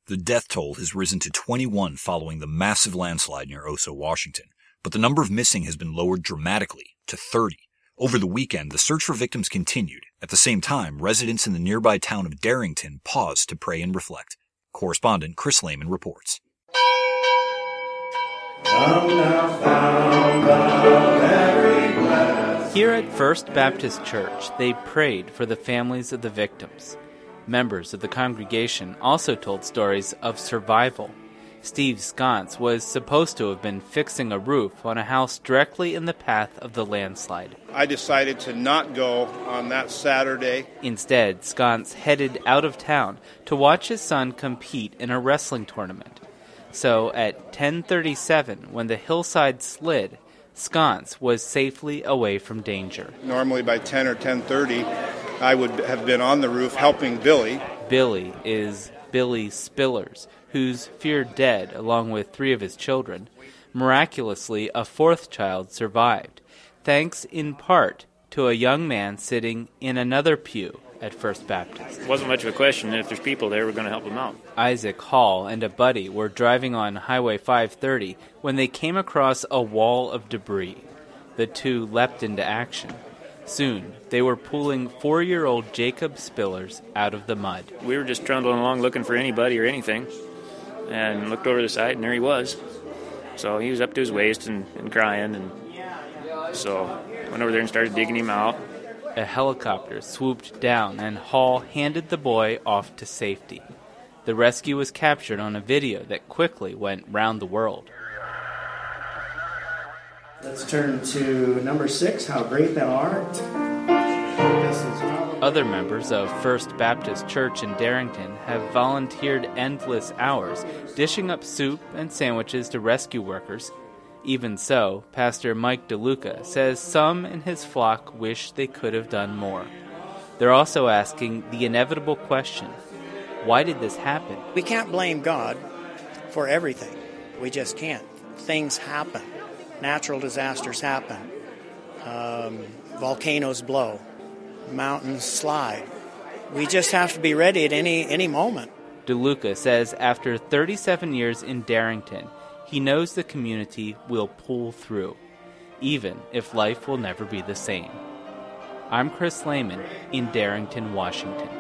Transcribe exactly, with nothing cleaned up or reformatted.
The death toll has risen to twenty-one following the massive landslide near Oso, Washington, but the number of missing has been lowered dramatically to thirty. Over the weekend, the search for victims continued. At the same time, residents in the nearby town of Darrington paused to pray and reflect. Correspondent Chris Lehman reports. Here at First Baptist Church, they prayed for the families of the victims. Members of the congregation also told stories of survival. Steve Sconce was supposed to have been fixing a roof on a house directly in the path of the landslide. I decided to not go on that Saturday. Instead, Sconce headed out of town to watch his son compete in a wrestling tournament. So at ten thirty-seven, when the hillside slid, Sconce was safely away from danger. Normally by ten or ten thirty, I would have been on the roof helping Billy. Billy is Billy Spillers, who's feared dead along with three of his children. Miraculously, a fourth child survived, thanks in part to a young man sitting in another pew at First Baptist. It wasn't much of a question. If there's people there, we're going to help them out. Isaac Hall and a buddy were driving on Highway five thirty when they came across a wall of debris. The two leapt into action. Soon, they were pulling four-year-old Jacob Spillers out of the mud. We were just trundling along looking for anybody or anything, and looked over the side, and there he was. So he was up to his waist and, and crying, and so went over there and started digging him out. A helicopter swooped down, and Hall handed the boy off to safety. The rescue was captured on a video that quickly went round the world. Let's turn to number six, How Great Thou Art. This is probably... Other members of First Baptist Church in Darrington have volunteered endless hours, dishing up soup and sandwiches to rescue workers. Even so, Pastor Mike DeLuca says some in his flock wish they could have done more. They're also asking the inevitable question, why did this happen? We can't blame God for everything. We just can't. Things happen. Natural disasters happen. Um, volcanoes blow. Mountains slide. We just have to be ready at any any moment. DeLuca says after thirty-seven years in Darrington, he knows the community will pull through, even if life will never be the same. I'm Chris Lehman in Darrington, Washington.